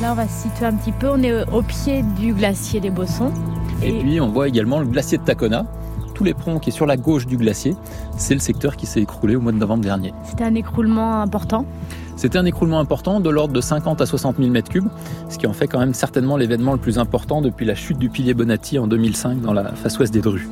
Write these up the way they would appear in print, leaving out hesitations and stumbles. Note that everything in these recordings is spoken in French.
Là, on va se situer un petit peu. On est au pied du glacier des Bossons. Et puis, on voit également le glacier de Tacona. Tout l'éperon qui est sur la gauche du glacier, c'est le secteur qui s'est écroulé au mois de novembre dernier. C'était un écroulement important. C'était un écroulement important de l'ordre de 50 à 60 000 mètres cubes, ce qui en fait quand même certainement l'événement le plus important depuis la chute du pilier Bonatti en 2005 dans la face ouest des Drues.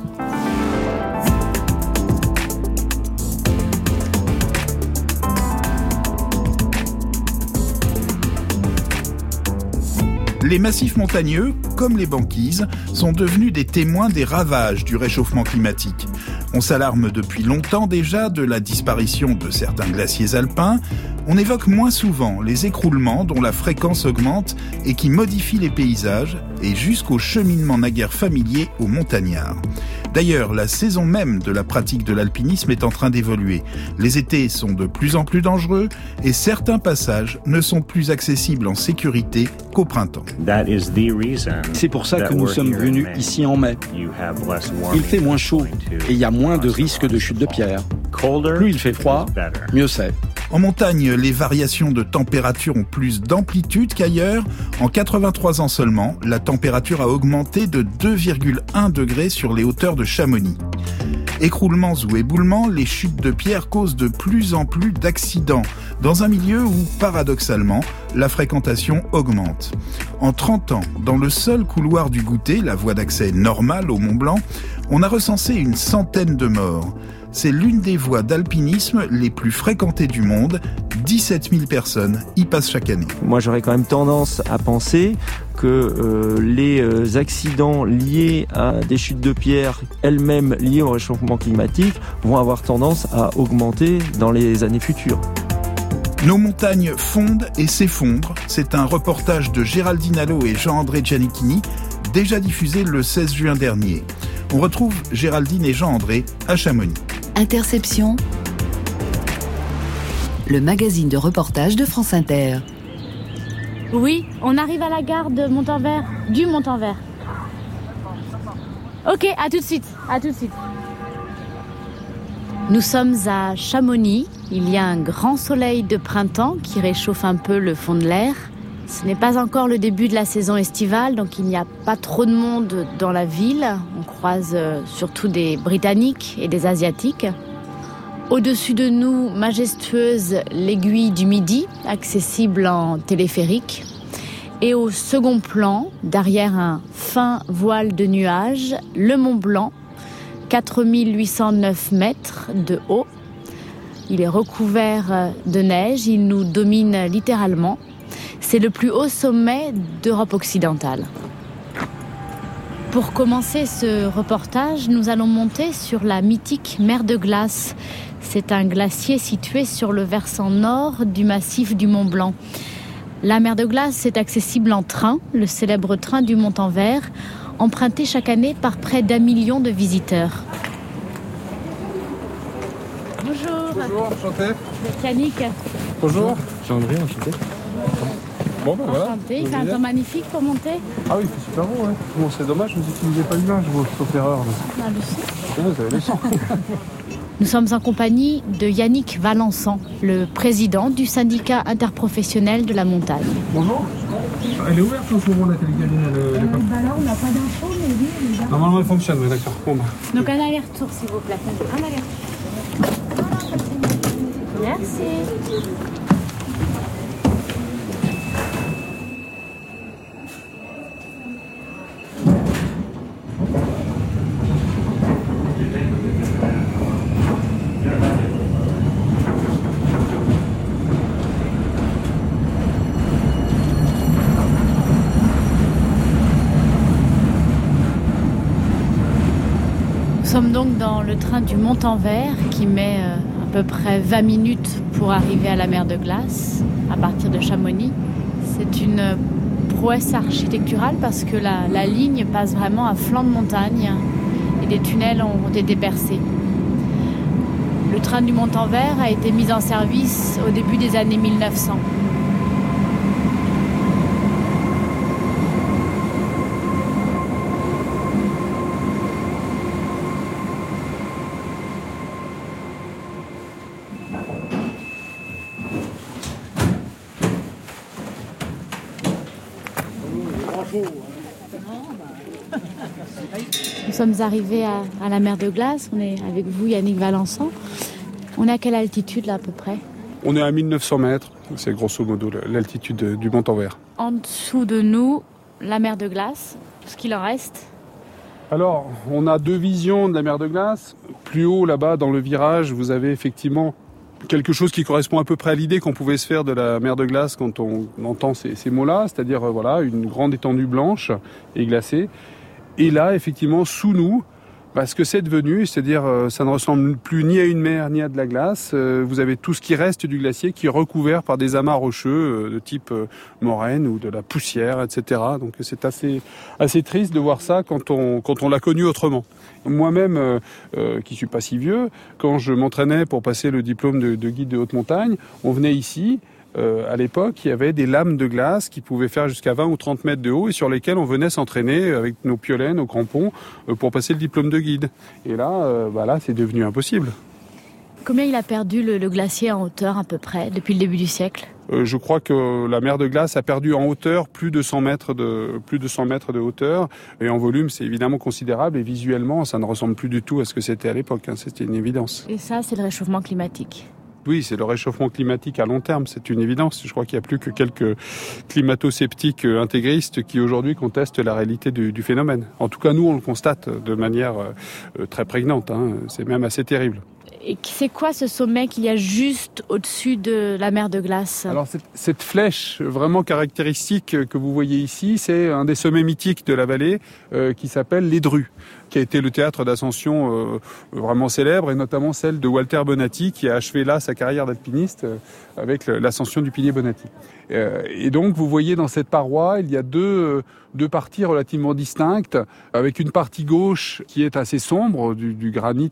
Les massifs montagneux, comme les banquises, sont devenus des témoins des ravages du réchauffement climatique. On s'alarme depuis longtemps déjà de la disparition de certains glaciers alpins. On évoque moins souvent les écroulements dont la fréquence augmente et qui modifient les paysages, et jusqu'au cheminement naguère familier aux montagnards. D'ailleurs, la saison même de la pratique de l'alpinisme est en train d'évoluer. Les étés sont de plus en plus dangereux et certains passages ne sont plus accessibles en sécurité qu'au printemps. C'est pour ça que nous sommes venus ici en mai. Il fait moins chaud et il y a moins de risques de chute de pierre. Plus il fait froid, mieux c'est. En montagne, les variations de température ont plus d'amplitude qu'ailleurs. En 83 ans seulement, la température a augmenté de 2,1 degrés sur les hauteurs de Chamonix. Écroulements ou éboulements, les chutes de pierres causent de plus en plus d'accidents, dans un milieu où, paradoxalement, la fréquentation augmente. En 30 ans, dans le seul couloir du Goutet, la voie d'accès normale au Mont Blanc, on a recensé une centaine de morts. C'est l'une des voies d'alpinisme les plus fréquentées du monde. 17 000 personnes y passent chaque année. Moi, j'aurais quand même tendance à penser que les accidents liés à des chutes de pierre, elles-mêmes liées au réchauffement climatique, vont avoir tendance à augmenter dans les années futures. Nos montagnes fondent et s'effondrent. C'est un reportage de Géraldine Allo et Jean-André Giannichini, déjà diffusé le 16 juin dernier. On retrouve Géraldine et Jean-André à Chamonix. Interception, le magazine de reportage de France Inter. Oui, on arrive à la gare de Montanvert, du Montanvert. Ok, à tout de suite. Nous sommes à Chamonix. Il y a un grand soleil de printemps qui réchauffe un peu le fond de l'air. Ce n'est pas encore le début de la saison estivale, donc il n'y a pas trop de monde dans la ville. On croise surtout des Britanniques et des Asiatiques. Au-dessus de nous, majestueuse l'aiguille du Midi, accessible en téléphérique. Et au second plan, derrière un fin voile de nuages, le Mont Blanc, 4809 mètres de haut. Il est recouvert de neige, il nous domine littéralement. C'est le plus haut sommet d'Europe occidentale. Pour commencer ce reportage, nous allons monter sur la mythique mer de glace. C'est un glacier situé sur le versant nord du massif du Mont Blanc. La mer de glace est accessible en train, le célèbre train du Montanvert, emprunté chaque année par près d'1 million de visiteurs. Bonjour. Bonjour, enchanté. Yannick. Bonjour. Jean-André, enchanté. Bon, ben voilà. Enchanté, il fait un temps magnifique pour monter. Ah oui, c'est super beau, ouais. Bon, c'est dommage, vous n'utilisez pas l'image, vous, sauf erreur. Ah, le son. Vous avez le son. Nous sommes en compagnie de Yannick Valençan, le président du syndicat interprofessionnel de la montagne. Bonjour. Elle est ouverte en ce moment, la télécabine Là, on n'a pas d'infos, mais oui, il est là. Normalement, elle fonctionne, oui, d'accord. Bon, bah. Donc un aller-retour, s'il vous plaît. Un aller-retour. Merci. Nous sommes donc dans le train du Montanvert qui met à peu près 20 minutes pour arriver à la mer de glace à partir de Chamonix. C'est une prouesse architecturale parce que la ligne passe vraiment à flanc de montagne et des tunnels ont été percés. Le train du Montanvert a été mis en service au début des années 1900. Nous sommes arrivés à la mer de glace. On est avec vous, Yannick Valençon. On est à quelle altitude là à peu près ? On est à 1900 mètres. C'est grosso modo l'altitude du Mont-Anvers. En dessous de nous, la mer de glace. Ce qu'il en reste ? Alors, on a deux visions de la mer de glace. Plus haut, là-bas, dans le virage, vous avez effectivement quelque chose qui correspond à peu près à l'idée qu'on pouvait se faire de la mer de glace quand on entend ces mots-là, c'est-à-dire voilà, une grande étendue blanche et glacée. Et là, effectivement, sous nous, ce que c'est devenu, c'est-à-dire ça ne ressemble plus ni à une mer ni à de la glace. Vous avez tout ce qui reste du glacier qui est recouvert par des amas rocheux de type moraine ou de la poussière, etc. Donc c'est assez triste de voir ça quand on l'a connu autrement. Moi-même, qui suis pas si vieux, quand je m'entraînais pour passer le diplôme de guide de haute montagne, on venait ici. À l'époque, il y avait des lames de glace qui pouvaient faire jusqu'à 20 ou 30 mètres de haut et sur lesquelles on venait s'entraîner avec nos piolets, nos crampons, pour passer le diplôme de guide. Et là, là, c'est devenu impossible. Combien il a perdu le glacier en hauteur à peu près depuis le début du siècle ? Je crois que la mer de glace a perdu en hauteur plus de 100 mètres de hauteur. Et en volume, c'est évidemment considérable. Et visuellement, ça ne ressemble plus du tout à ce que c'était à l'époque. C'était une évidence. Et ça, c'est le réchauffement climatique ? Oui, c'est le réchauffement climatique à long terme, c'est une évidence. Je crois qu'il n'y a plus que quelques climato-sceptiques intégristes qui aujourd'hui contestent la réalité du phénomène. En tout cas, nous, on le constate de manière très prégnante. C'est même assez terrible. Et c'est quoi ce sommet qu'il y a juste au-dessus de la mer de glace ? Alors cette flèche vraiment caractéristique que vous voyez ici, c'est un des sommets mythiques de la vallée qui s'appelle les Drues, qui a été le théâtre d'ascension vraiment célèbre, et notamment celle de Walter Bonatti, qui a achevé là sa carrière d'alpiniste avec l'ascension du pilier Bonatti. Et donc vous voyez dans cette paroi, il y a deux parties relativement distinctes, avec une partie gauche qui est assez sombre, du granit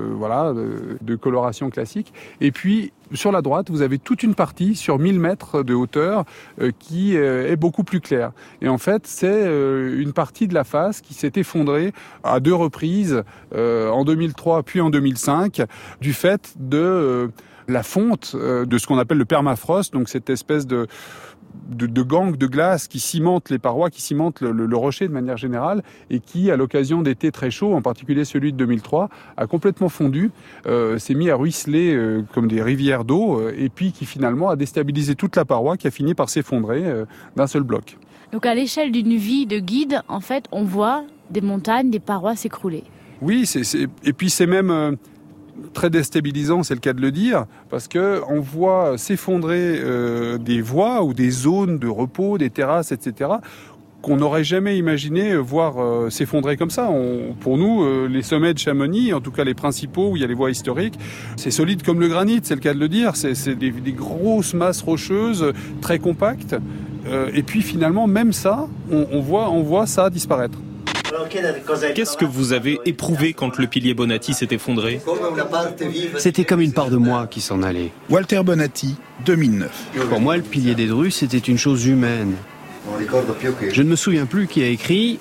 de coloration classique, et puis sur la droite, vous avez toute une partie sur 1000 mètres de hauteur qui est beaucoup plus claire. Et en fait, c'est une partie de la face qui s'est effondrée à 2 reprises, en 2003 puis en 2005, du fait de la fonte de ce qu'on appelle le permafrost, donc cette espèce de gangue de glace qui cimente les parois, qui cimente le rocher de manière générale, et qui, à l'occasion d'étés très chauds, en particulier celui de 2003, a complètement fondu, s'est mis à ruisseler comme des rivières d'eau, et puis qui finalement a déstabilisé toute la paroi, qui a fini par s'effondrer d'un seul bloc. Donc à l'échelle d'une vie de guide, en fait, on voit des montagnes, des parois s'écrouler. Oui, et puis c'est même très déstabilisant, c'est le cas de le dire, parce que on voit s'effondrer des voies ou des zones de repos, des terrasses, etc., qu'on n'aurait jamais imaginé voir s'effondrer comme ça. Pour nous, les sommets de Chamonix, en tout cas les principaux où il y a les voies historiques, c'est solide comme le granit, c'est le cas de le dire. C'est des grosses masses rocheuses, très compactes. Et puis finalement, même ça, on voit ça disparaître. Qu'est-ce que vous avez éprouvé quand le pilier Bonatti s'est effondré ? C'était comme une part de moi qui s'en allait. Walter Bonatti, 2009. Pour moi, le pilier des Drues, c'était une chose humaine. Je ne me souviens plus qui a écrit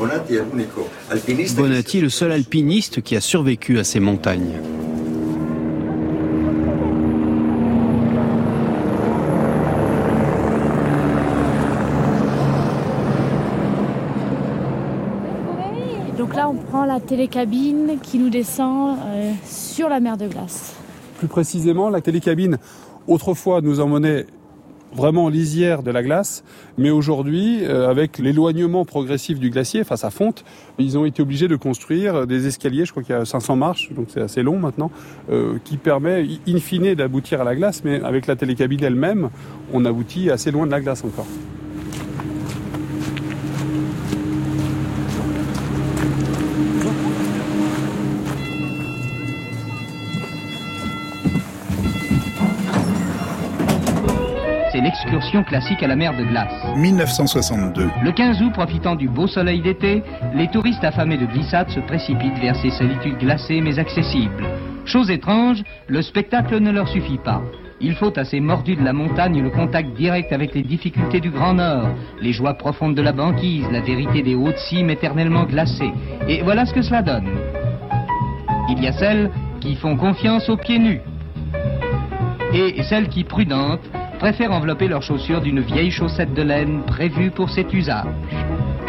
« Bonatti est le seul alpiniste qui a survécu à ces montagnes ». Donc là, on prend la télécabine qui nous descend sur la mer de glace. Plus précisément, la télécabine, autrefois, nous emmenait vraiment en lisière de la glace, mais aujourd'hui, avec l'éloignement progressif du glacier, enfin sa fonte, ils ont été obligés de construire des escaliers, je crois qu'il y a 500 marches, donc c'est assez long maintenant, qui permet in fine d'aboutir à la glace, mais avec la télécabine elle-même, on aboutit assez loin de la glace encore. L'excursion classique à la mer de glace. 1962. Le 15 août, profitant du beau soleil d'été, les touristes affamés de glissade se précipitent vers ces solitudes glacées mais accessibles. Chose étrange, le spectacle ne leur suffit pas. Il faut à ces mordus de la montagne le contact direct avec les difficultés du Grand Nord, les joies profondes de la banquise, la vérité des hautes cimes éternellement glacées. Et voilà ce que cela donne. Il y a celles qui font confiance aux pieds nus. Et celles qui, prudentes, préfèrent envelopper leurs chaussures d'une vieille chaussette de laine prévue pour cet usage.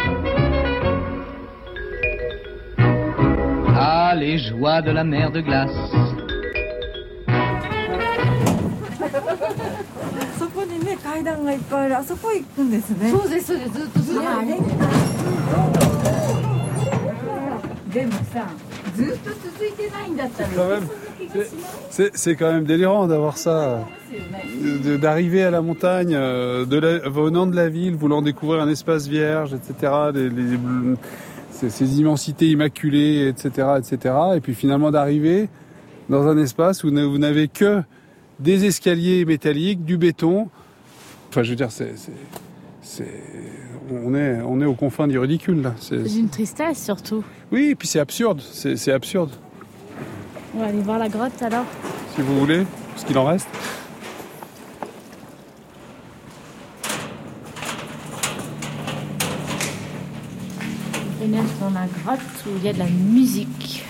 voilà les joies de la mer de glace. C'est quand même délirant d'avoir ça, d'arriver à la montagne, venant de la ville, voulant découvrir un espace vierge, etc., ces immensités immaculées, etc., etc., et puis finalement d'arriver dans un espace où vous n'avez que des escaliers métalliques, du béton. Enfin, je veux dire, on est aux confins du ridicule, là. C'est une tristesse, surtout. Oui, et puis c'est absurde, c'est absurde. On va aller voir la grotte, alors. Si vous voulez, parce qu'il en reste. On est dans la grotte où il y a de la musique.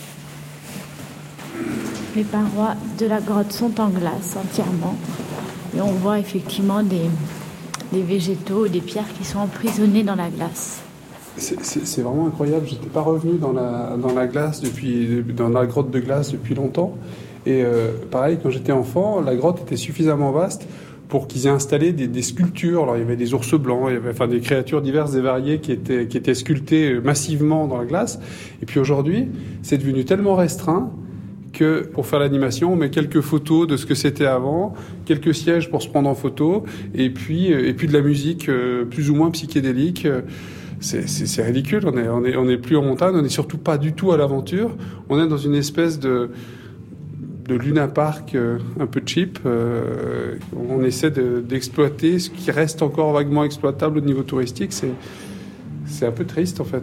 Les parois de la grotte sont en glace entièrement. Et on voit effectivement des végétaux, des pierres qui sont emprisonnées dans la glace. C'est vraiment incroyable. J'étais pas revenu dans la glace dans la grotte de glace depuis longtemps. Et pareil, quand j'étais enfant, la grotte était suffisamment vaste pour qu'ils aient installé des sculptures. Alors il y avait des ours blancs, il y avait des créatures diverses et variées qui étaient sculptées massivement dans la glace. Et puis aujourd'hui, c'est devenu tellement restreint que pour faire l'animation, on met quelques photos de ce que c'était avant, quelques sièges pour se prendre en photo, et puis de la musique plus ou moins psychédélique. C'est ridicule. On est plus en montagne, on n'est surtout pas du tout à l'aventure. On est dans une espèce de Luna Park un peu cheap. On essaie d'exploiter ce qui reste encore vaguement exploitable au niveau touristique. C'est un peu triste en fait.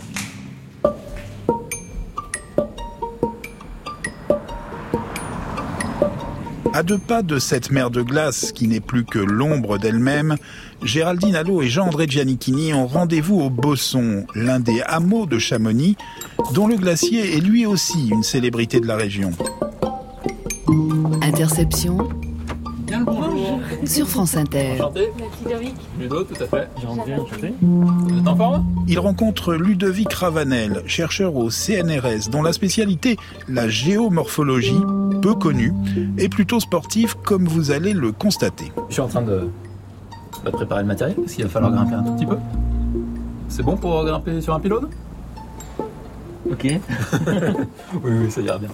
À 2 pas de cette mer de glace qui n'est plus que l'ombre d'elle-même, Géraldine Allot et Jean-André Giannichini ont rendez-vous au Bosson, l'un des hameaux de Chamonix, dont le glacier est lui aussi une célébrité de la région. Interception. Bien le bonjour. Sur France Inter. Enchanté. Ludo, tout à fait. Jean-André, enchanté. Vous êtes en forme ? Il rencontre Ludovic Ravanel, chercheur au CNRS, dont la spécialité, la géomorphologie, peu connue, et plutôt sportive, comme vous allez le constater. Je suis en train de préparer le matériel, parce qu'il va falloir grimper un tout petit peu. C'est bon pour grimper sur un pylône ? Ok. oui, ça ira bien.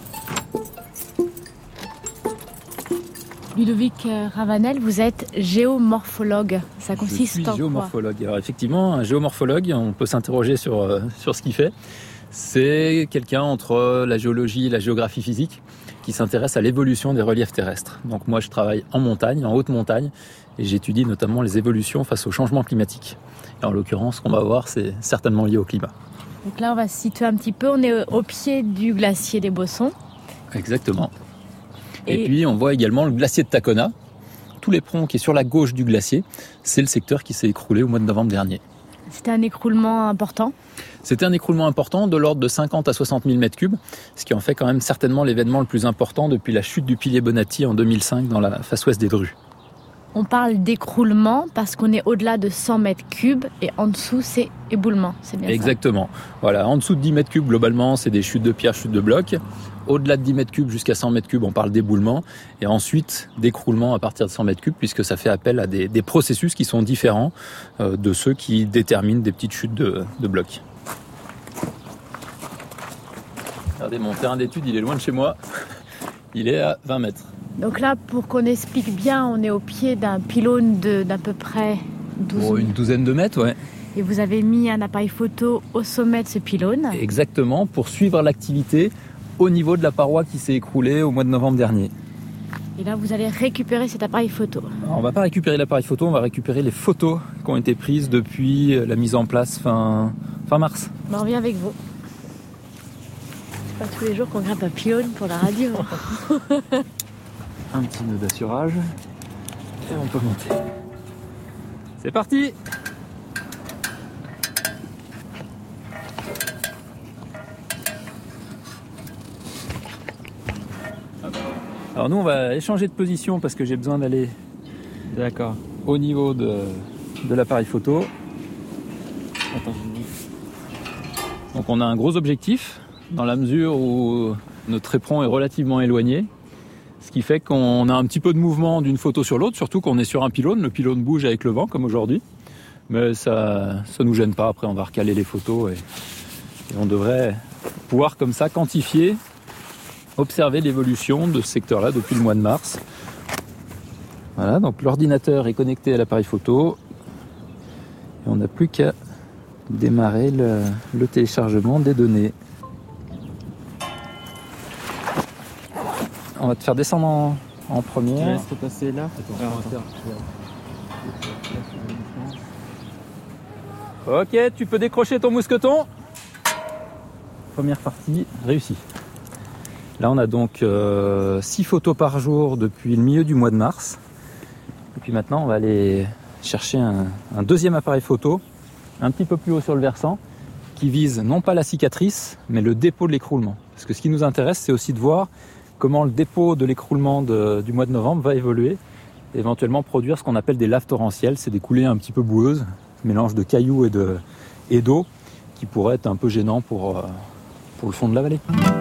Ludovic Ravanel, vous êtes géomorphologue. Ça consiste en quoi ? Je suis géomorphologue. Alors effectivement, un géomorphologue, on peut s'interroger sur ce qu'il fait. C'est quelqu'un entre la géologie et la géographie physique qui s'intéresse à l'évolution des reliefs terrestres. Donc moi, je travaille en montagne, en haute montagne, et j'étudie notamment les évolutions face au changement climatique. Et en l'occurrence, ce qu'on va voir, c'est certainement lié au climat. Donc là, on va se situer un petit peu. On est au pied du glacier des Bossons. Exactement. Et puis, on voit également le glacier de Tacona. Tout l'éperon qui est sur la gauche du glacier, c'est le secteur qui s'est écroulé au mois de novembre dernier. C'était un écroulement important ? C'était un écroulement important de l'ordre de 50 à 60 000 mètres cubes, ce qui en fait quand même certainement l'événement le plus important depuis la chute du pilier Bonatti en 2005 dans la face ouest des Drues. On parle d'écroulement parce qu'on est au-delà de 100 mètres cubes et en dessous, c'est éboulement. C'est bien Exactement. Voilà, en dessous de 10 mètres cubes, globalement, c'est des chutes de pierre, chutes de blocs. Au-delà de 10 mètres cubes jusqu'à 100 mètres cubes, on parle d'éboulement. Et ensuite, d'écroulement à partir de 100 mètres cubes, puisque ça fait appel à des processus qui sont différents de ceux qui déterminent des petites chutes de blocs. Regardez, mon terrain d'étude, il est loin de chez moi. Il est à 20 mètres. Donc là, pour qu'on explique bien, on est au pied d'un pylône d'à peu près 12 une douzaine de mètres, ouais. Et vous avez mis un appareil photo au sommet de ce pylône. Exactement, pour suivre l'activité au niveau de la paroi qui s'est écroulée au mois de novembre dernier. Et là, vous allez récupérer cet appareil photo. Alors, on va pas récupérer l'appareil photo, on va récupérer les photos qui ont été prises depuis la mise en place fin mars. On revient avec vous. C'est pas tous les jours qu'on grimpe un pylône pour la radio. Un petit nœud d'assurage et on peut monter. C'est parti! Alors nous on va échanger de position parce que j'ai besoin d'aller au niveau de l'appareil photo. Attends. Donc on a un gros objectif dans la mesure où notre éperon est relativement éloigné, ce qui fait qu'on a un petit peu de mouvement d'une photo sur l'autre, surtout qu'on est sur un pylône. Le pylône bouge avec le vent, comme aujourd'hui. Mais ça nous gêne pas. Après, on va recaler les photos et on devrait pouvoir comme ça quantifier, observer l'évolution de ce secteur-là depuis le mois de mars. Voilà, donc l'ordinateur est connecté à l'appareil photo. Et on n'a plus qu'à démarrer le téléchargement des données. On va te faire descendre en première. Je laisse te passer là. Ok, tu peux décrocher ton mousqueton. Première partie réussie. Là, on a donc 6 photos par jour depuis le milieu du mois de mars. Et puis maintenant, on va aller chercher un deuxième appareil photo, un petit peu plus haut sur le versant, qui vise non pas la cicatrice, mais le dépôt de l'écroulement. Parce que ce qui nous intéresse, c'est aussi de voir comment le dépôt de l'écroulement du mois de novembre va évoluer, et éventuellement produire ce qu'on appelle des laves torrentielles. C'est des coulées un petit peu boueuses, mélange de cailloux et d'eau, qui pourraient être un peu gênants pour le fond de la vallée.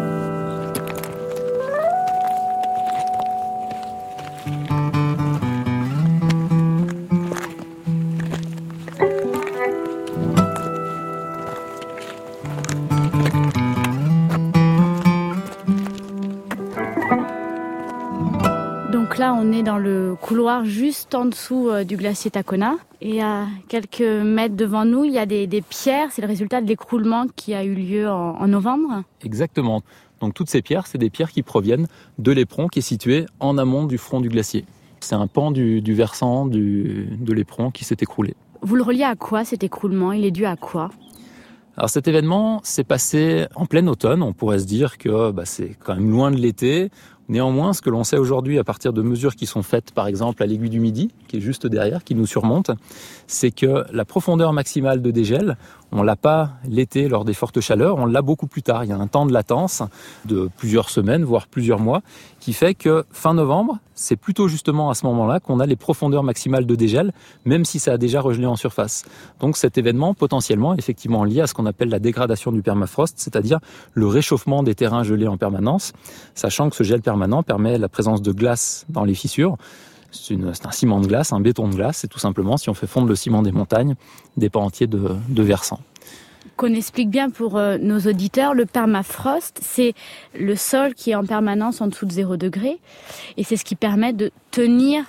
Donc là, on est dans le couloir juste en dessous du glacier Tacona. Et à quelques mètres devant nous, il y a des pierres. C'est le résultat de l'écroulement qui a eu lieu en novembre. Exactement. Donc toutes ces pierres, c'est des pierres qui proviennent de l'éperon qui est situé en amont du front du glacier. C'est un pan du versant de l'éperon qui s'est écroulé. Vous le reliez à quoi cet écroulement? Il est dû à quoi? Alors cet événement s'est passé en plein automne. On pourrait se dire que c'est quand même loin de l'été. Néanmoins, ce que l'on sait aujourd'hui à partir de mesures qui sont faites par exemple à l'aiguille du Midi, qui est juste derrière, qui nous surmonte, c'est que la profondeur maximale de dégel, on l'a pas l'été lors des fortes chaleurs, on l'a beaucoup plus tard. Il y a un temps de latence de plusieurs semaines, voire plusieurs mois, qui fait que fin novembre, c'est plutôt justement à ce moment-là qu'on a les profondeurs maximales de dégel, même si ça a déjà regelé en surface. Donc cet événement, potentiellement, effectivement lié à ce qu'on appelle la dégradation du permafrost, c'est-à-dire le réchauffement des terrains gelés en permanence, sachant que ce gel permanent permet la présence de glace dans les fissures. C'est un ciment de glace, un béton de glace, c'est tout simplement, si on fait fondre le ciment des montagnes, des pans entiers de versants. Qu'on explique bien pour nos auditeurs, le permafrost, c'est le sol qui est en permanence en dessous de 0 degré, et c'est ce qui permet de tenir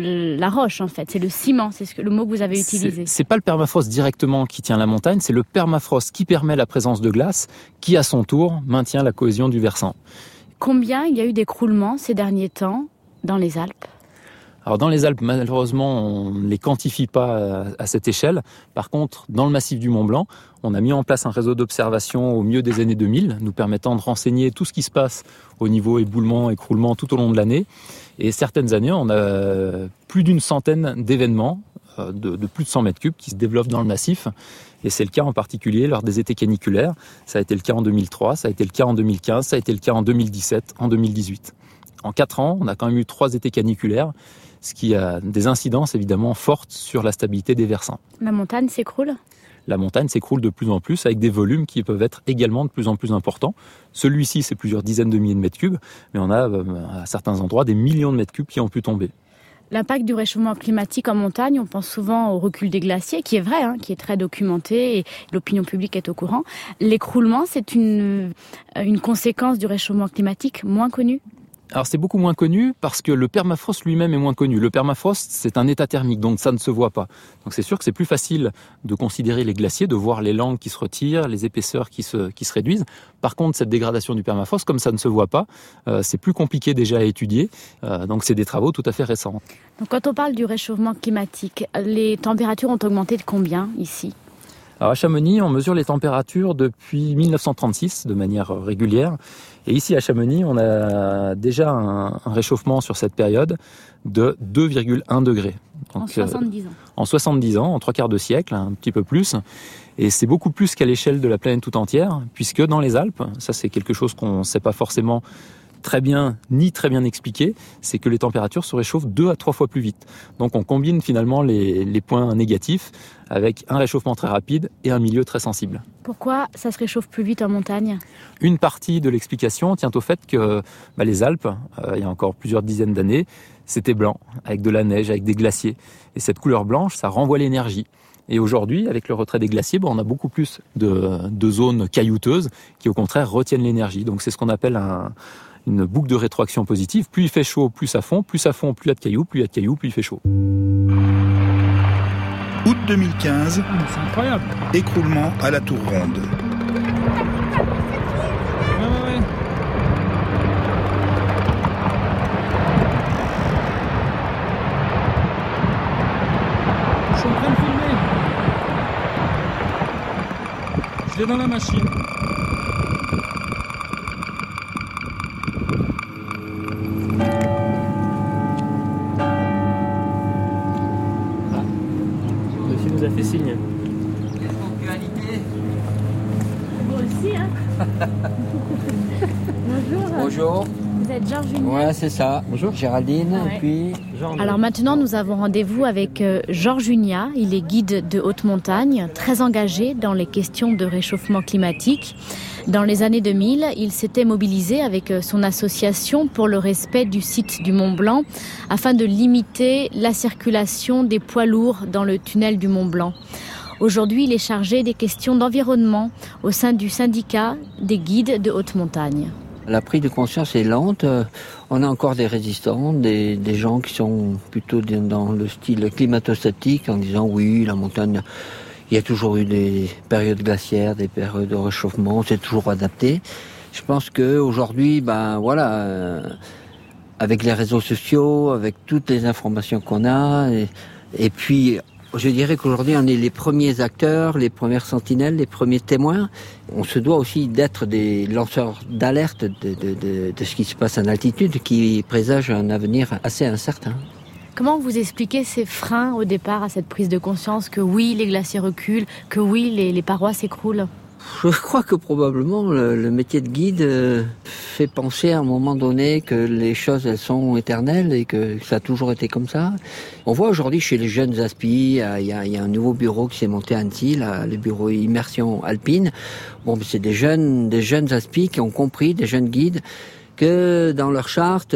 la roche en fait, c'est le ciment, c'est le mot que vous avez utilisé. C'est pas le permafrost directement qui tient la montagne, c'est le permafrost qui permet la présence de glace, qui à son tour maintient la cohésion du versant. Combien il y a eu d'écroulements ces derniers temps dans les Alpes ? Alors dans les Alpes, malheureusement, on ne les quantifie pas à cette échelle. Par contre, dans le massif du Mont-Blanc, on a mis en place un réseau d'observation au milieu des années 2000, nous permettant de renseigner tout ce qui se passe au niveau éboulement, écroulement tout au long de l'année. Et certaines années, on a plus d'une centaine d'événements de plus de 100 mètres cubes qui se développent dans le massif. Et c'est le cas en particulier lors des étés caniculaires. Ça a été le cas en 2003, ça a été le cas en 2015, ça a été le cas en 2017, en 2018. En 4 ans, on a quand même eu 3 étés caniculaires, ce qui a des incidences évidemment fortes sur la stabilité des versants. La montagne s'écroule ? La montagne s'écroule de plus en plus avec des volumes qui peuvent être également de plus en plus importants. Celui-ci, c'est plusieurs dizaines de milliers de mètres cubes, mais on a à certains endroits des millions de mètres cubes qui ont pu tomber. L'impact du réchauffement climatique en montagne, on pense souvent au recul des glaciers, qui est vrai, qui est très documenté et l'opinion publique est au courant. L'écroulement, c'est une conséquence du réchauffement climatique moins connue ? Alors c'est beaucoup moins connu parce que le permafrost lui-même est moins connu. Le permafrost, c'est un état thermique, donc ça ne se voit pas. Donc c'est sûr que c'est plus facile de considérer les glaciers, de voir les langues qui se retirent, les épaisseurs qui se réduisent. Par contre, cette dégradation du permafrost, comme ça ne se voit pas, c'est plus compliqué déjà à étudier. Donc c'est des travaux tout à fait récents. Donc quand on parle du réchauffement climatique, les températures ont augmenté de combien ici ? Alors à Chamonix, on mesure les températures depuis 1936 de manière régulière. Et ici à Chamonix, on a déjà un réchauffement sur cette période de 2,1 degrés. Donc, en 70 ans. En 70 ans, en 3/4 de siècle, un petit peu plus. Et c'est beaucoup plus qu'à l'échelle de la planète tout entière, puisque dans les Alpes, ça c'est quelque chose qu'on ne sait pas forcément très bien ni très bien expliqué, c'est que les températures se réchauffent 2 à 3 fois plus vite. Donc on combine finalement les points négatifs avec un réchauffement très rapide et un milieu très sensible. Pourquoi ça se réchauffe plus vite en montagne ? Une partie de l'explication tient au fait que les Alpes, il y a encore plusieurs dizaines d'années, c'était blanc, avec de la neige, avec des glaciers. Et cette couleur blanche, ça renvoie l'énergie. Et aujourd'hui, avec le retrait des glaciers, on a beaucoup plus de zones caillouteuses qui, au contraire, retiennent l'énergie. Donc c'est ce qu'on appelle une boucle de rétroaction positive. Plus il fait chaud, plus ça fond. Plus ça fond, plus il y a de cailloux. Plus il y a de cailloux, plus il fait chaud. Août 2015, c'est incroyable. Écroulement à la Tour Ronde. Je suis en train de filmer. Je l'ai dans la machine. Nous a fait signe. Vous aussi, hein. Bonjour. Bonjour. Vous êtes Georges Juniat. Ouais, c'est ça. Bonjour. Géraldine, Ouais. et puis... Alors maintenant, nous avons rendez-vous avec Georges Juniat. Il est guide de haute montagne, très engagé dans les questions de réchauffement climatique. Dans les années 2000, il s'était mobilisé avec son association pour le respect du site du Mont Blanc afin de limiter la circulation des poids lourds dans le tunnel du Mont Blanc. Aujourd'hui, il est chargé des questions d'environnement au sein du syndicat des guides de haute montagne. La prise de conscience est lente. On a encore des résistants, des gens qui sont plutôt dans le style climato-statique en disant oui, la montagne... Il y a toujours eu des périodes glaciaires, des périodes de réchauffement, c'est toujours adapté. Je pense qu'aujourd'hui, avec les réseaux sociaux, avec toutes les informations qu'on a, et puis je dirais qu'aujourd'hui on est les premiers acteurs, les premières sentinelles, les premiers témoins. On se doit aussi d'être des lanceurs d'alerte de ce qui se passe en altitude, qui présage un avenir assez incertain. Comment vous expliquez ces freins au départ à cette prise de conscience que oui, les glaciers reculent, que oui, les parois s'écroulent ? Je crois que probablement le métier de guide fait penser à un moment donné que les choses elles sont éternelles et que ça a toujours été comme ça. On voit aujourd'hui chez les jeunes ASPI, il y a un nouveau bureau qui s'est monté à Annecy, le bureau Immersion Alpine. Bon, c'est des jeunes ASPI qui ont compris, des jeunes guides, que dans leur charte,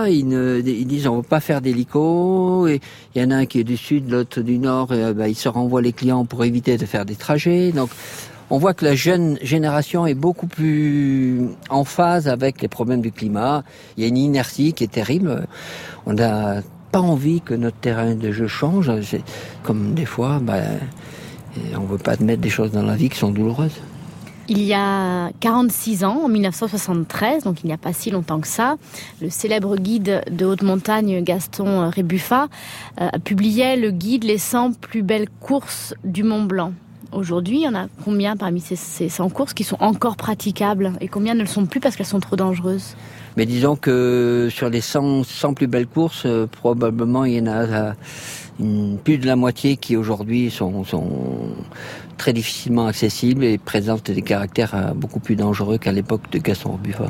ils disent on veut pas faire d'hélico, et il y en a un qui est du sud, l'autre du nord, et ils se renvoient les clients pour éviter de faire des trajets. Donc on voit que la jeune génération est beaucoup plus en phase avec les problèmes du climat. Il y a une inertie qui est terrible. On n'a pas envie que notre terrain de jeu change. C'est comme des fois, on veut pas admettre des choses dans la vie qui sont douloureuses. Il y a 46 ans, en 1973, donc il n'y a pas si longtemps que ça, le célèbre guide de haute montagne Gaston Rébuffat publiait le guide « Les 100 plus belles courses du Mont Blanc ». Aujourd'hui, il y en a combien parmi ces 100 courses qui sont encore praticables et combien ne le sont plus parce qu'elles sont trop dangereuses ? Mais disons que sur les 100 plus belles courses, probablement il y en a plus de la moitié qui aujourd'hui sont très difficilement accessibles et présentent des caractères beaucoup plus dangereux qu'à l'époque de Gaston Rébuffat.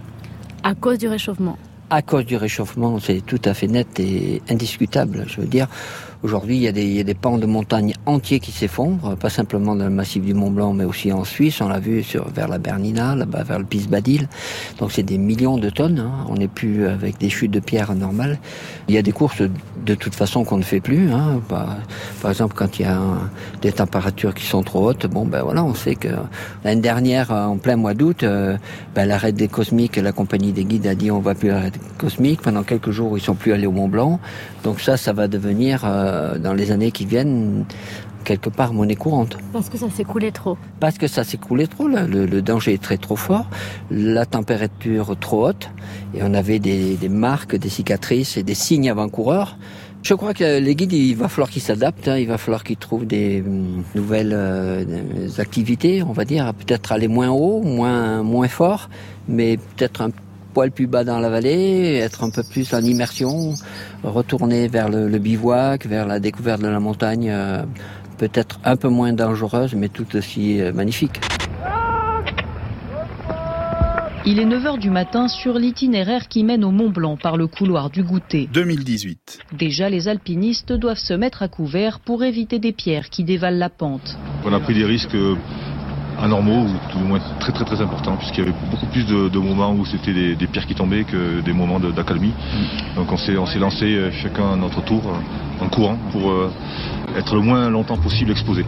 À cause du réchauffement ? À cause du réchauffement, c'est tout à fait net et indiscutable. Je veux dire, aujourd'hui, il y a des pans de montagne entiers qui s'effondrent, pas simplement dans le massif du Mont Blanc, mais aussi en Suisse. On l'a vu vers la Bernina, là-bas vers le Piz-Badil. Donc c'est des millions de tonnes. On n'est plus avec des chutes de pierre normales. Il y a des courses de toute façon qu'on ne fait plus. Par exemple, quand il y a des températures qui sont trop hautes, on sait que l'année dernière, en plein mois d'août, l'arrêt des Cosmiques, la compagnie des guides a dit on va plus arrêter Cosmique. Pendant quelques jours, ils sont plus allés au Mont Blanc. Donc ça va devenir, dans les années qui viennent, quelque part monnaie courante. Parce que ça s'écoulait trop. Parce que ça s'écoulait trop. Le danger est trop fort. La température trop haute. Et on avait des marques, des cicatrices et des signes avant-coureurs. Je crois que les guides, il va falloir qu'ils s'adaptent. Il va falloir qu'ils trouvent des nouvelles activités, on va dire. Peut-être aller moins haut, moins fort, mais peut-être un poil plus bas dans la vallée, être un peu plus en immersion, retourner vers le bivouac, vers la découverte de la montagne, peut-être un peu moins dangereuse, mais tout aussi magnifique. Il est 9h du matin sur l'itinéraire qui mène au Mont Blanc par le couloir du Goûter. 2018. Déjà, les alpinistes doivent se mettre à couvert pour éviter des pierres qui dévalent la pente. On a pris des risques anormaux, ou tout du moins très très très importants, puisqu'il y avait beaucoup plus de moments où c'était des pierres qui tombaient que des moments d'accalmie. Donc on s'est lancé chacun à notre tour en courant pour être le moins longtemps possible exposé.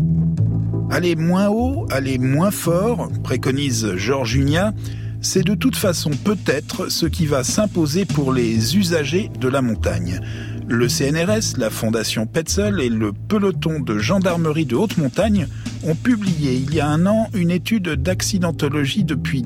Aller moins haut, aller moins fort, préconise Georges Unia, c'est de toute façon peut-être ce qui va s'imposer pour les usagers de la montagne. Le CNRS, la Fondation Petzl et le peloton de gendarmerie de haute montagne ont publié il y a un an une étude d'accidentologie depuis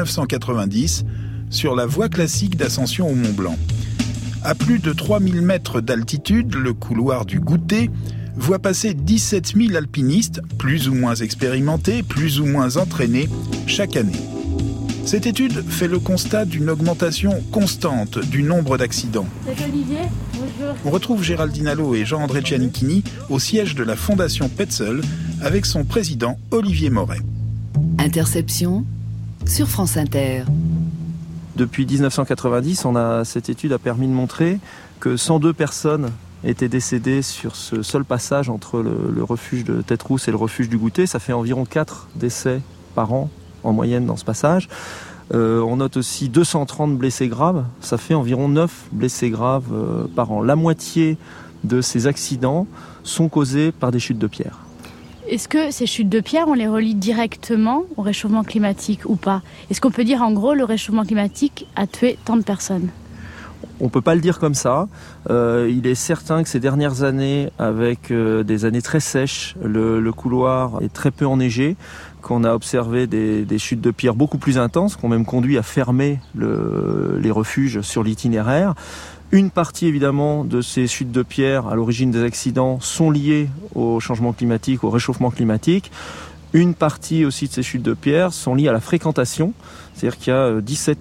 1990 sur la voie classique d'ascension au Mont Blanc. À plus de 3000 mètres d'altitude, le couloir du Goûter voit passer 17 000 alpinistes, plus ou moins expérimentés, plus ou moins entraînés, chaque année. Cette étude fait le constat d'une augmentation constante du nombre d'accidents. C'est Olivier, bonjour. On retrouve Géraldine Allo et Jean-André Giannichini au siège de la Fondation Petzl avec son président Olivier Moret. Interception sur France Inter. Depuis 1990, cette étude a permis de montrer que 102 personnes étaient décédées sur ce seul passage entre le refuge de Tête-Rousse et le refuge du Goûter. Ça fait environ 4 décès par an en moyenne dans ce passage. On note aussi 230 blessés graves, ça fait environ 9 blessés graves par an. La moitié de ces accidents sont causés par des chutes de pierre. Est-ce que ces chutes de pierre, on les relie directement au réchauffement climatique ou pas ? Est-ce qu'on peut dire en gros le réchauffement climatique a tué tant de personnes ? On ne peut pas le dire comme ça. Il est certain que ces dernières années, avec des années très sèches, le couloir est très peu enneigé, qu'on a observé des chutes de pierre beaucoup plus intenses, qui ont même conduit à fermer les refuges sur l'itinéraire. Une partie évidemment de ces chutes de pierre à l'origine des accidents sont liées au changement climatique, au réchauffement climatique. Une partie aussi de ces chutes de pierre sont liées à la fréquentation. C'est-à-dire qu'il y a 17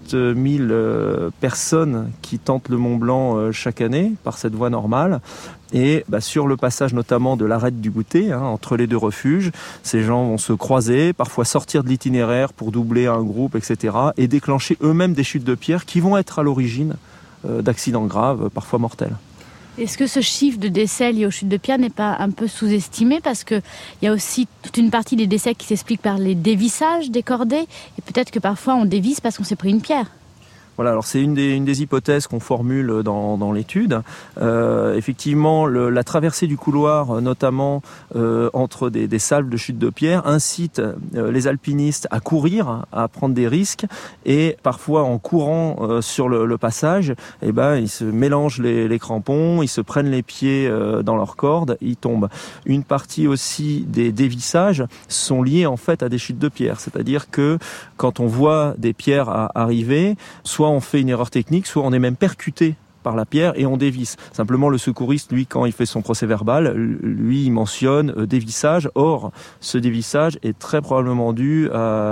000 personnes qui tentent le Mont Blanc chaque année par cette voie normale. Et sur le passage notamment de l'arête du Goûter, entre les deux refuges, ces gens vont se croiser, parfois sortir de l'itinéraire pour doubler un groupe, etc. et déclencher eux-mêmes des chutes de pierre qui vont être à l'origine d'accidents graves, parfois mortels. Est-ce que ce chiffre de décès liés aux chutes de pierre n'est pas un peu sous-estimé ? Parce qu'il y a aussi toute une partie des décès qui s'explique par les dévissages des cordées. Et peut-être que parfois on dévisse parce qu'on s'est pris une pierre. Voilà, alors c'est une des hypothèses qu'on formule dans l'étude. Effectivement, la traversée du couloir, notamment entre des salves de chute de pierre, incite les alpinistes à courir, à prendre des risques, et parfois en courant sur le passage, ils se mélangent les crampons, ils se prennent les pieds dans leurs cordes, ils tombent. Une partie aussi des dévissages sont liés en fait à des chutes de pierre, c'est-à-dire que quand on voit des pierres arriver, soit on fait une erreur technique, soit on est même percuté par la pierre et on dévisse. Simplement, le secouriste, lui, quand il fait son procès-verbal, lui, il mentionne dévissage. Or, ce dévissage est très probablement lié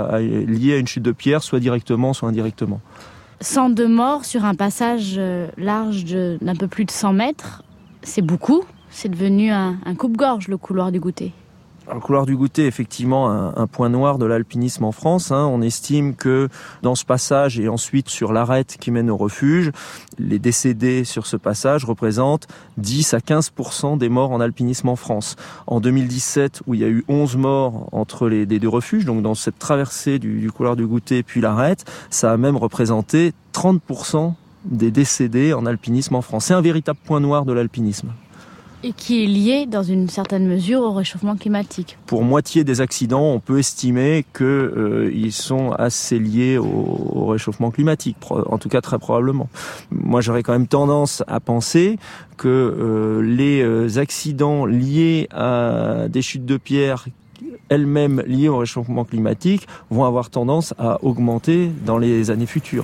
à une chute de pierre, soit directement, soit indirectement. 102 morts sur un passage large d'un peu plus de 100 mètres, c'est beaucoup. C'est devenu un coupe-gorge, le couloir du Goûter. Le couloir du Goûter est effectivement un point noir de l'alpinisme en France. On estime que dans ce passage et ensuite sur l'arête qui mène au refuge, les décédés sur ce passage représentent 10 à 15% des morts en alpinisme en France. En 2017, où il y a eu 11 morts entre les deux refuges, donc dans cette traversée du couloir du Goûter puis l'arête, ça a même représenté 30% des décédés en alpinisme en France. C'est un véritable point noir de l'alpinisme. Et qui est lié, dans une certaine mesure, au réchauffement climatique. Pour moitié des accidents, on peut estimer qu'ils sont assez liés au réchauffement climatique, en tout cas très probablement. Moi, j'aurais quand même tendance à penser que les accidents liés à des chutes de pierre elles-mêmes liées au réchauffement climatique vont avoir tendance à augmenter dans les années futures.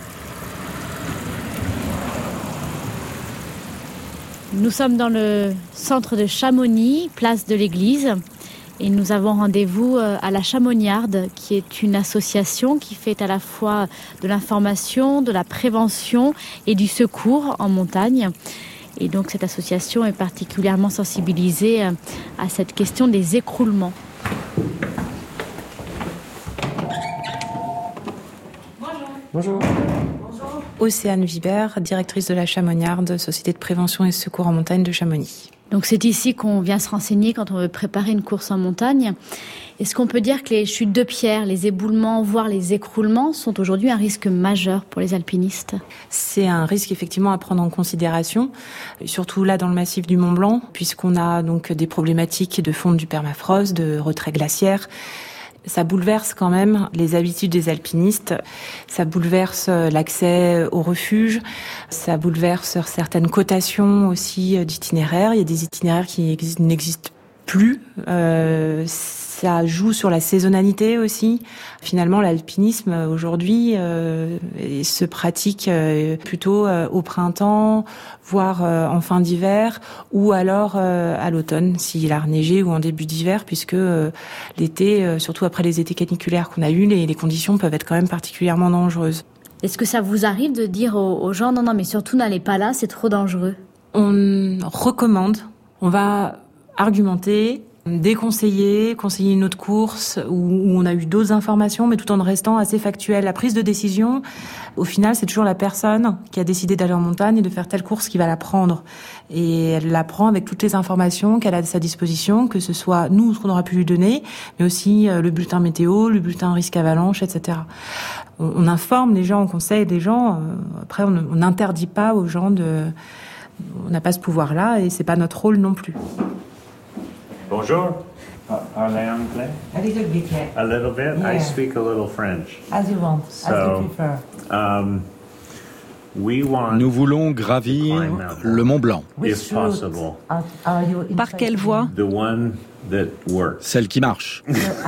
Nous sommes dans le centre de Chamonix, place de l'église, et nous avons rendez-vous à la Chamoniarde, qui est une association qui fait à la fois de l'information, de la prévention et du secours en montagne. Et donc cette association est particulièrement sensibilisée à cette question des écroulements. Bon, Bonjour. Océane Vibert, directrice de la Chamoniarde, Société de prévention et secours en montagne de Chamonix. Donc c'est ici qu'on vient se renseigner quand on veut préparer une course en montagne. Est-ce qu'on peut dire que les chutes de pierre, les éboulements, voire les écroulements sont aujourd'hui un risque majeur pour les alpinistes ? C'est un risque effectivement à prendre en considération, surtout là dans le massif du Mont Blanc, puisqu'on a donc des problématiques de fonte du permafrost, de retrait glaciaire. Ça bouleverse quand même les habitudes des alpinistes, ça bouleverse l'accès aux refuges, ça bouleverse certaines cotations aussi d'itinéraires. Il y a des itinéraires qui n'existent plus. Ça joue sur la saisonnalité aussi. Finalement, l'alpinisme aujourd'hui se pratique plutôt au printemps, voire en fin d'hiver, ou alors à l'automne, s'il a reneigé, ou en début d'hiver, puisque l'été, surtout après les étés caniculaires qu'on a eus, les conditions peuvent être quand même particulièrement dangereuses. Est-ce que ça vous arrive de dire aux gens « Non, mais surtout n'allez pas là, c'est trop dangereux » ? On recommande, on va argumenter, déconseiller, conseiller une autre course où on a eu d'autres informations, mais tout en restant assez factuel. La prise de décision, au final, c'est toujours la personne qui a décidé d'aller en montagne et de faire telle course qui va la prendre. Et elle la prend avec toutes les informations qu'elle a à sa disposition, que ce soit nous, ce qu'on aura pu lui donner, mais aussi le bulletin météo, le bulletin risque avalanche, etc. On informe les gens, on conseille les gens. Après, on n'interdit pas aux gens on n'a pas ce pouvoir-là et c'est pas notre rôle non plus. Bonjour. Parlez anglais? A little bit, yeah. A little bit? Yeah. I speak a little French. As you want, as you prefer. Nous voulons gravir le Mont Blanc. If possible. Par quelle voie? The one that works. Celle qui marche.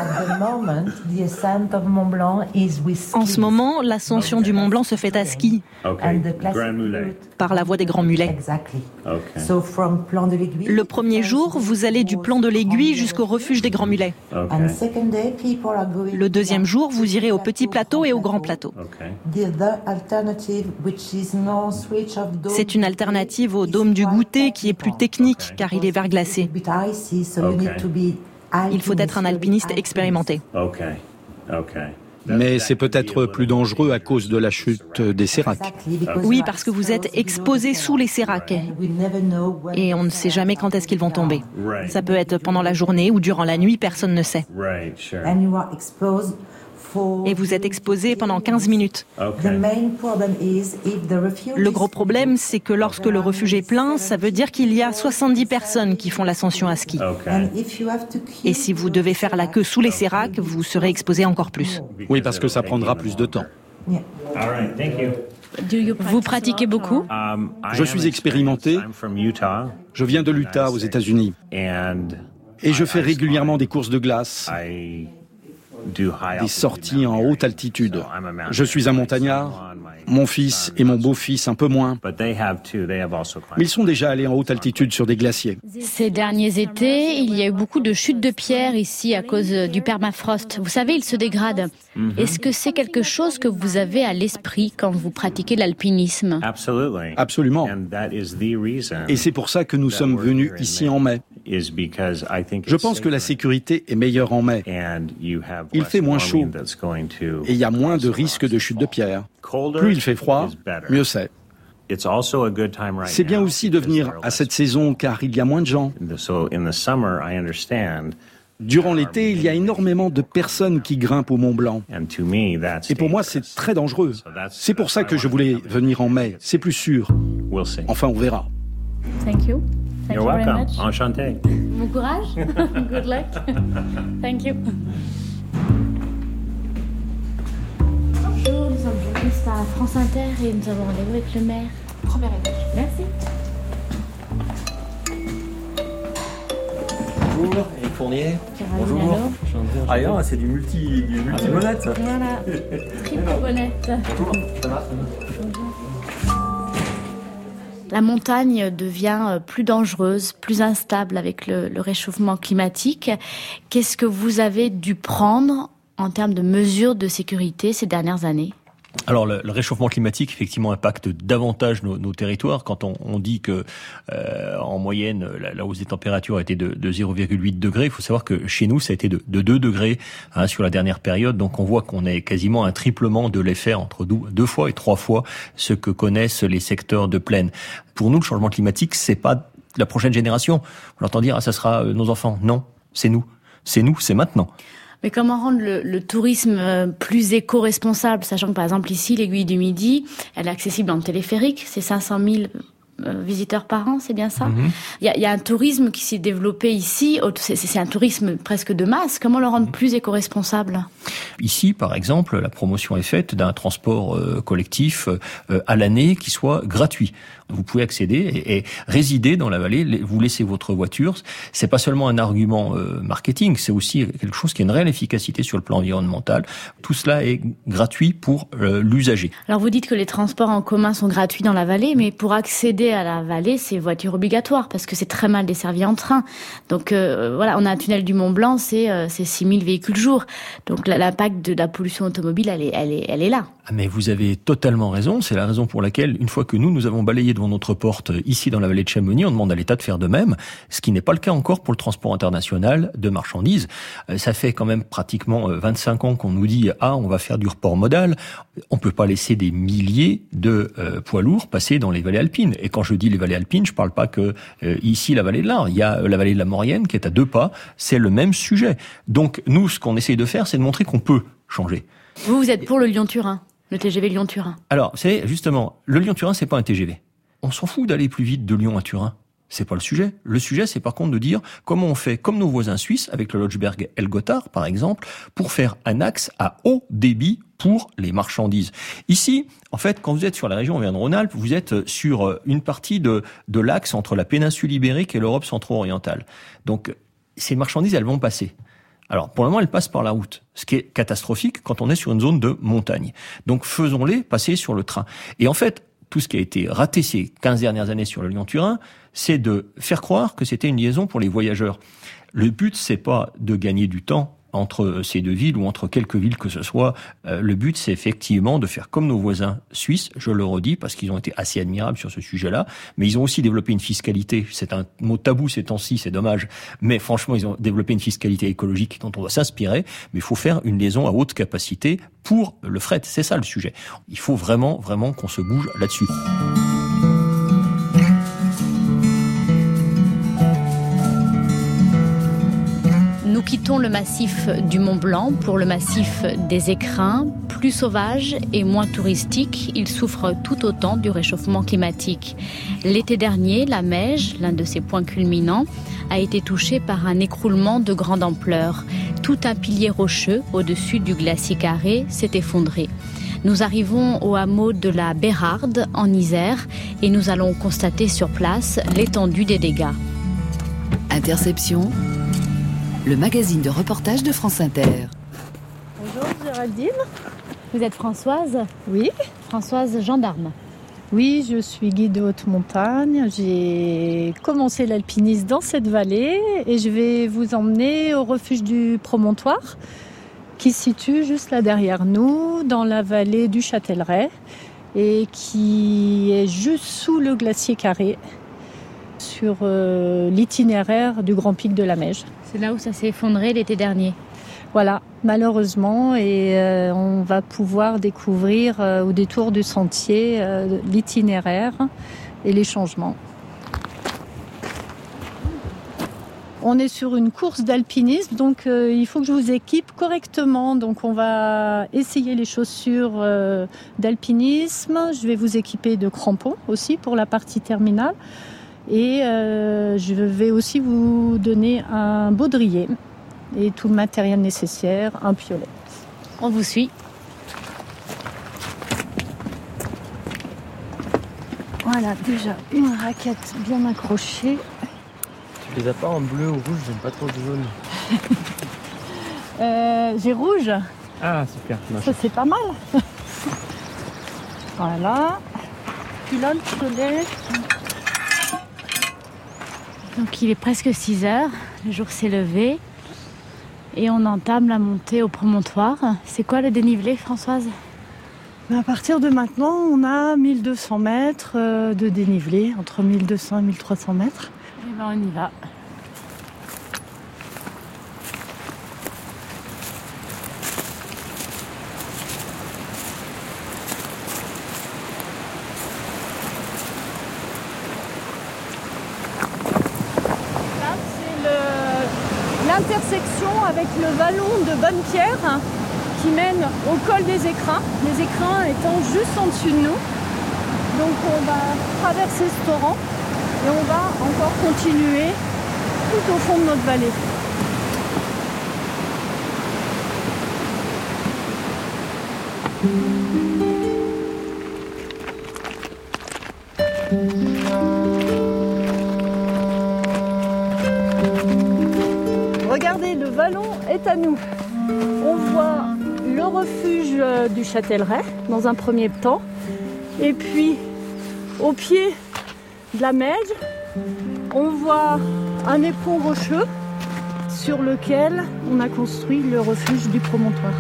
En ce moment, l'ascension du Mont Blanc se fait à ski. Par la voie des Grands Mulets. Le premier jour, vous allez du plan de l'Aiguille jusqu'au refuge des Grands Mulets. Le deuxième jour, vous irez au Petit Plateau et au Grand Plateau. C'est une alternative au dôme du Goûter qui est plus technique car il est verglacé. Il faut être un alpiniste expérimenté. Mais c'est peut-être plus dangereux à cause de la chute des séracs. Oui, parce que vous êtes exposé sous les séracs. Et on ne sait jamais quand est-ce qu'ils vont tomber. Ça peut être pendant la journée ou durant la nuit, personne ne sait. Et vous êtes exposé pendant 15 minutes. Le gros problème, c'est que lorsque le refuge est plein, ça veut dire qu'il y a 70 personnes qui font l'ascension à ski. Et si vous devez faire la queue sous les séracs, vous serez exposé encore plus. Oui, parce que ça prendra plus de temps. Vous pratiquez beaucoup ? Je suis expérimenté. Je viens de l'Utah, aux États-Unis. Et je fais régulièrement des courses de glace. Des sorties en haute altitude. Je suis un montagnard, mon fils et mon beau-fils un peu moins. Mais ils sont déjà allés en haute altitude sur des glaciers. Ces derniers étés, il y a eu beaucoup de chutes de pierres ici à cause du permafrost. Vous savez, il se dégrade. Est-ce que c'est quelque chose que vous avez à l'esprit quand vous pratiquez l'alpinisme ? Absolument. Et c'est pour ça que nous sommes venus ici en mai. Je pense que la sécurité est meilleure en mai. Il fait moins chaud et il y a moins de risques de chute de pierre. Plus il fait froid, mieux c'est. C'est bien aussi de venir à cette saison car il y a moins de gens. Durant l'été, il y a énormément de personnes qui grimpent au Mont Blanc. Et pour moi, c'est très dangereux. C'est pour ça que je voulais venir en mai. C'est plus sûr. Enfin, on verra. Thank you. You're welcome. Enchanté. Bon courage. Good luck. Thank you. Bonjour, nous sommes journalistes à France Inter et nous avons rendez-vous avec le maire. Premier étage. Merci. Bonjour, Eric Fournier. Caroline. Bonjour. Ah, c'est du multi-bonnette. Voilà. Triple bonnette. Ça va. La montagne devient plus dangereuse, plus instable avec le réchauffement climatique. Qu'est-ce que vous avez dû prendre en termes de mesures de sécurité ces dernières années ? Alors le réchauffement climatique effectivement impacte davantage nos territoires. Quand on dit que en moyenne la hausse des températures a été de 0,8 degrés, il faut savoir que chez nous ça a été de 2 degrés sur la dernière période. Donc on voit qu'on est quasiment un triplement de l'effet entre 2 fois et 3 fois ce que connaissent les secteurs de plaine. Pour nous, le changement climatique, c'est pas la prochaine génération. On entend dire ça sera nos enfants. Non, c'est nous, c'est maintenant. Mais comment rendre le tourisme plus éco-responsable, sachant que par exemple ici, l'Aiguille du Midi, elle est accessible en téléphérique, c'est 500 000 visiteurs par an, c'est bien ça? Il y a un tourisme qui s'est développé ici, c'est un tourisme presque de masse. Comment le rendre plus éco-responsable? Ici, par exemple, la promotion est faite d'un transport collectif à l'année qui soit gratuit. Vous pouvez accéder et résider dans la vallée, vous laissez votre voiture. C'est pas seulement un argument marketing, c'est aussi quelque chose qui a une réelle efficacité sur le plan environnemental. Tout cela est gratuit pour l'usager. Alors vous dites que les transports en commun sont gratuits dans la vallée, mais pour accéder à la vallée, c'est voiture obligatoire parce que c'est très mal desservi en train. Donc voilà, on a un tunnel du Mont Blanc, c'est 6000 véhicules jour. Donc l'impact de la pollution automobile, elle est là. Mais vous avez totalement raison. C'est la raison pour laquelle, une fois que nous avons balayé devant notre porte ici dans la vallée de Chamonix, on demande à l'État de faire de même, ce qui n'est pas le cas encore pour le transport international de marchandises. Ça fait quand même pratiquement 25 ans qu'on nous dit « Ah, on va faire du report modal ». On peut pas laisser des milliers de poids lourds passer dans les vallées alpines. Et quand je dis les vallées alpines, je parle pas que ici la vallée de l'Ar. Il y a la vallée de la Maurienne qui est à 2 pas. C'est le même sujet. Donc nous, ce qu'on essaye de faire, c'est de montrer qu'on peut changer. Vous êtes pour le Lyon-Turin, le TGV Lyon-Turin. Alors, c'est justement, le Lyon-Turin, c'est pas un TGV. On s'en fout d'aller plus vite de Lyon à Turin. C'est pas le sujet. Le sujet, c'est par contre de dire comment on fait comme nos voisins suisses, avec le Lötschberg El Gotthard, par exemple, pour faire un axe à haut débit pour les marchandises. Ici, en fait, quand vous êtes sur la région Auvergne-Rhône-Alpes, vous êtes sur une partie de l'axe entre la péninsule ibérique et l'Europe centro-orientale. Donc, ces marchandises, elles vont passer. Alors, pour le moment, elles passent par la route, ce qui est catastrophique quand on est sur une zone de montagne. Donc, faisons-les passer sur le train. Et en fait, tout ce qui a été raté ces 15 dernières années sur le Lyon-Turin, c'est de faire croire que c'était une liaison pour les voyageurs. Le but, c'est pas de gagner du temps entre ces deux villes ou entre quelques villes que ce soit. Le but, c'est effectivement de faire comme nos voisins suisses, je le redis, parce qu'ils ont été assez admirables sur ce sujet-là, mais ils ont aussi développé une fiscalité. C'est un mot tabou ces temps-ci, c'est dommage. Mais franchement, ils ont développé une fiscalité écologique dont on doit s'inspirer, mais il faut faire une liaison à haute capacité pour le fret. C'est ça le sujet. Il faut vraiment, vraiment qu'on se bouge là-dessus. Nous quittons le massif du Mont Blanc pour le massif des Écrins, plus sauvage et moins touristique. Il souffre tout autant du réchauffement climatique. L'été dernier, la Meije, l'un de ses points culminants, a été touché par un écroulement de grande ampleur. Tout un pilier rocheux au-dessus du glacier Carré s'est effondré. Nous arrivons au hameau de la Bérarde, en Isère, et nous allons constater sur place l'étendue des dégâts. Interception, le magazine de reportage de France Inter. Bonjour Géraldine. Vous êtes Françoise? Oui. Françoise gendarme. Oui, je suis guide de haute montagne. J'ai commencé l'alpinisme dans cette vallée et je vais vous emmener au refuge du Promontoire qui se situe juste là derrière nous, dans la vallée du Châtellerault et qui est juste sous le glacier Carré, sur l'itinéraire du Grand Pic de la Meije. C'est là où ça s'est effondré l'été dernier. Voilà, malheureusement, et on va pouvoir découvrir au détour du sentier l'itinéraire et les changements. On est sur une course d'alpinisme, donc il faut que je vous équipe correctement. Donc on va essayer les chaussures d'alpinisme. Je vais vous équiper de crampons aussi pour la partie terminale. Et je vais aussi vous donner un baudrier et tout le matériel nécessaire, un piolet. On vous suit. Voilà, déjà une raquette bien accrochée. Tu les as pas en bleu ou rouge? J'aime pas trop le jaune. J'ai rouge. Ah, super. Ça, c'est pas mal. Voilà. Culotte, piolet. Donc il est presque 6 heures, le jour s'est levé et on entame la montée au promontoire. C'est quoi le dénivelé, Françoise? À partir de maintenant, on a 1200 mètres de dénivelé, entre 1200 et 1300 mètres. Et ben on y va. Là, c'est l'intersection avec le vallon de Bonnepierre qui mène au col des Écrins, les Écrins étant juste en dessus de nous. Donc on va traverser ce torrent et on va encore continuer tout au fond de notre vallée. Regardez, le vallon est à nous. On voit le refuge du Châtellerault dans un premier temps. Et puis, au pied de la Meige, on voit un éperon rocheux sur lequel on a construit le refuge du promontoire.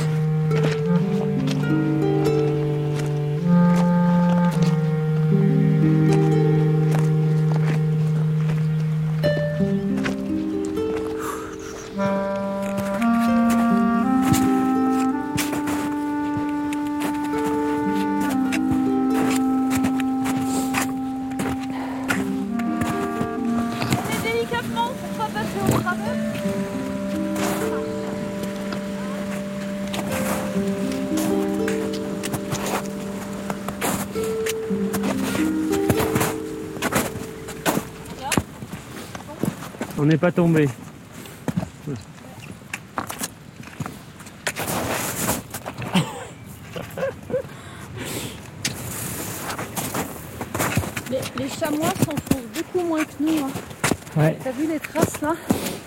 On n'est pas tombé. Les chamois s'enfoncent beaucoup moins que nous. Hein. Ouais. T'as vu les traces là?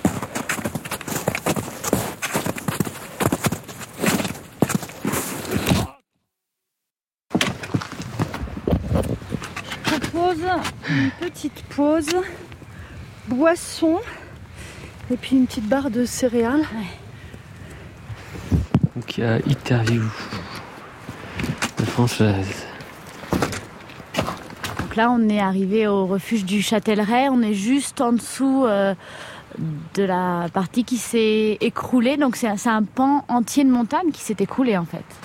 Je propose une petite pause, boisson et puis une petite barre de céréales. Ouais. Donc il y a interview de Française. Donc là, on est arrivé au refuge du Châtellerault. On est juste en dessous de la partie qui s'est écroulée. Donc c'est un pan entier de montagne qui s'est écroulé en fait.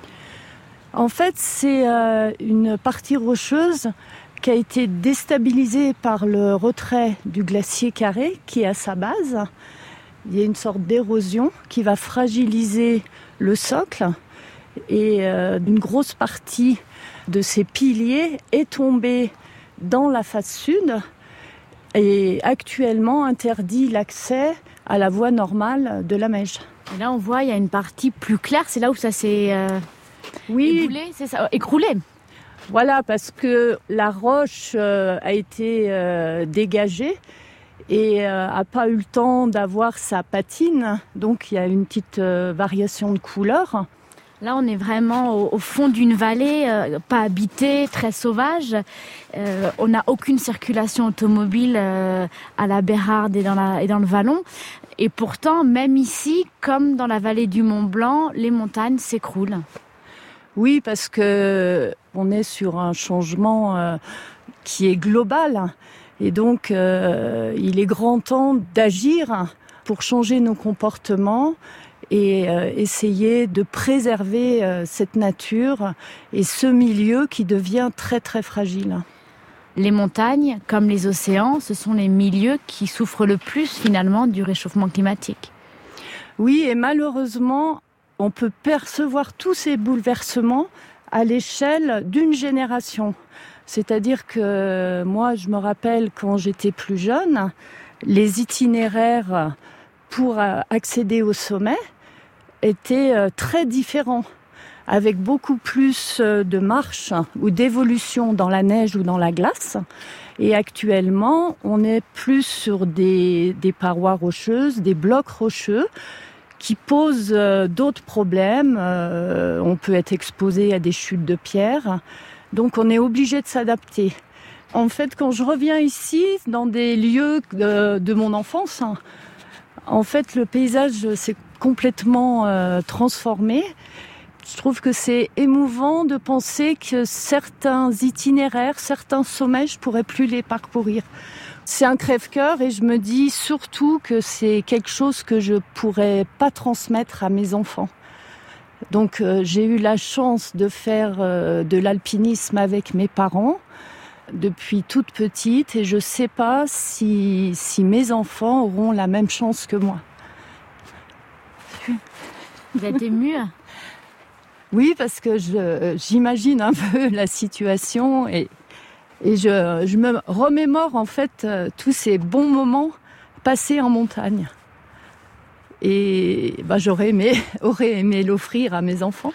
En fait, c'est une partie rocheuse qui a été déstabilisée par le retrait du glacier Carré qui est à sa base. Il y a une sorte d'érosion qui va fragiliser le socle et une grosse partie de ces piliers est tombée dans la face sud et actuellement interdit l'accès à la voie normale de la Meige. Et là, on voit, il y a une partie plus claire, c'est là où ça s'est éboulé, c'est ça, écroulé. Voilà, parce que la roche a été dégagée et n'a pas eu le temps d'avoir sa patine, donc il y a une petite variation de couleur. Là, on est vraiment au fond d'une vallée, pas habitée, très sauvage. On n'a aucune circulation automobile à la Bérarde et dans le vallon. Et pourtant, même ici, comme dans la vallée du Mont-Blanc, les montagnes s'écroulent. Oui, parce que on est sur un changement qui est global. Et donc, il est grand temps d'agir pour changer nos comportements et essayer de préserver cette nature et ce milieu qui devient très très fragile. Les montagnes, comme les océans, ce sont les milieux qui souffrent le plus finalement du réchauffement climatique. Oui, et malheureusement, on peut percevoir tous ces bouleversements à l'échelle d'une génération. C'est-à-dire que moi, je me rappelle quand j'étais plus jeune, les itinéraires pour accéder au sommet étaient très différents, avec beaucoup plus de marches ou d'évolution dans la neige ou dans la glace. Et actuellement, on est plus sur des parois rocheuses, des blocs rocheux, qui posent d'autres problèmes. On peut être exposé à des chutes de pierres. Donc on est obligé de s'adapter. En fait, quand je reviens ici, dans des lieux de mon enfance, en fait, le paysage s'est complètement transformé. Je trouve que c'est émouvant de penser que certains itinéraires, certains sommets, je pourrais plus les parcourir. C'est un crève-cœur et je me dis surtout que c'est quelque chose que je pourrais pas transmettre à mes enfants. Donc j'ai eu la chance de faire de l'alpinisme avec mes parents depuis toute petite et je sais pas si mes enfants auront la même chance que moi. Vous êtes émue ? Oui, parce que j'imagine un peu la situation et je me remémore en fait tous ces bons moments passés en montagne. Et j'aurais aimé l'offrir à mes enfants.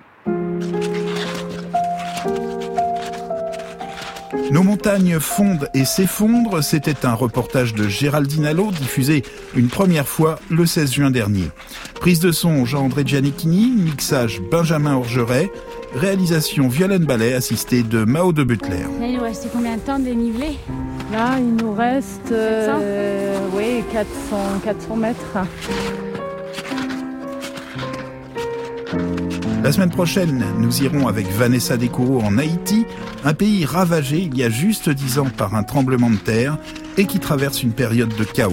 Nos montagnes fondent et s'effondrent, c'était un reportage de Géraldine Allot, diffusé une première fois le 16 juin dernier. Prise de son Jean-André Giannichini, mixage Benjamin Orgeret, réalisation Violaine Ballet, assistée de Mao de Butler. Là, il nous reste combien de temps de dénivelé ? Là, il nous reste 400 mètres. La semaine prochaine, nous irons avec Vanessa Descoureaux en Haïti, un pays ravagé il y a juste 10 ans par un tremblement de terre et qui traverse une période de chaos.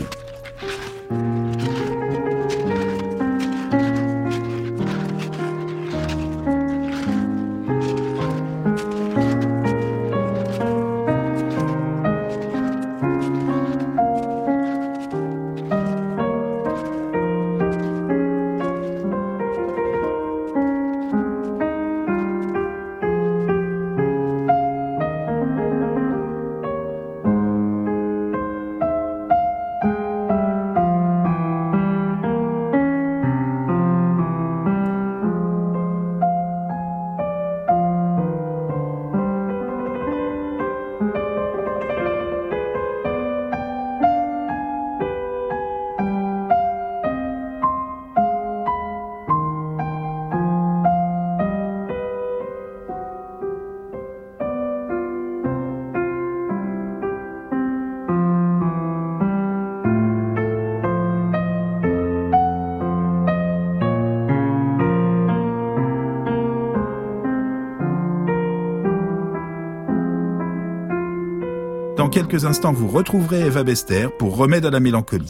Dans quelques instants, vous retrouverez Eva Bester pour Remède à la mélancolie.